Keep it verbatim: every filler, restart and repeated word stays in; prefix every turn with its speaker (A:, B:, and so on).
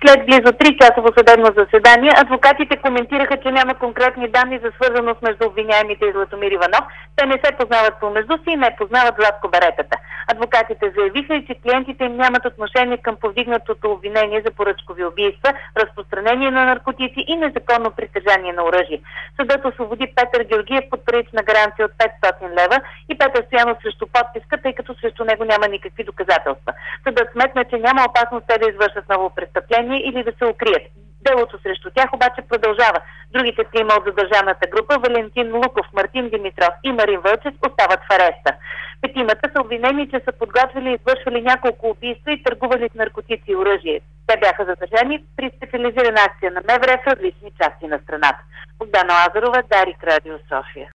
A: След близо три часово съдебно заседание, адвокатите коментираха, че няма конкретни данни за свързаност между обвиняемите и Златомир Иванов. Те не се познават помежду си и не познават Златко Беретата. Адвокатите заявиха, че клиентите им нямат отношение към повдигнатото обвинение за поръчкови убийства, разпространение на наркотици и незаконно притежание на оръжие. Съдът освободи Петър Георгиев под парична гаранция от петстотин лева и Петър Стоянов срещу подписка, тъй като срещу него няма никакви доказателства. Съдът сметна, че няма опасност те да извършат ново престъпление или да се укрият. Делото срещу тях обаче продължава. Другите трима от задържаната група, Валентин Луков, Мартин Димитров и Марин Вълчев, остават в ареста. Петимата са обвинени, че са подготвили и извършвали няколко убийства и търгували с наркотици и оръжие. Те бяха задържани при специализирана акция на МВР в различни части на страната. Богдана Лазарова, Дарик, Радио София.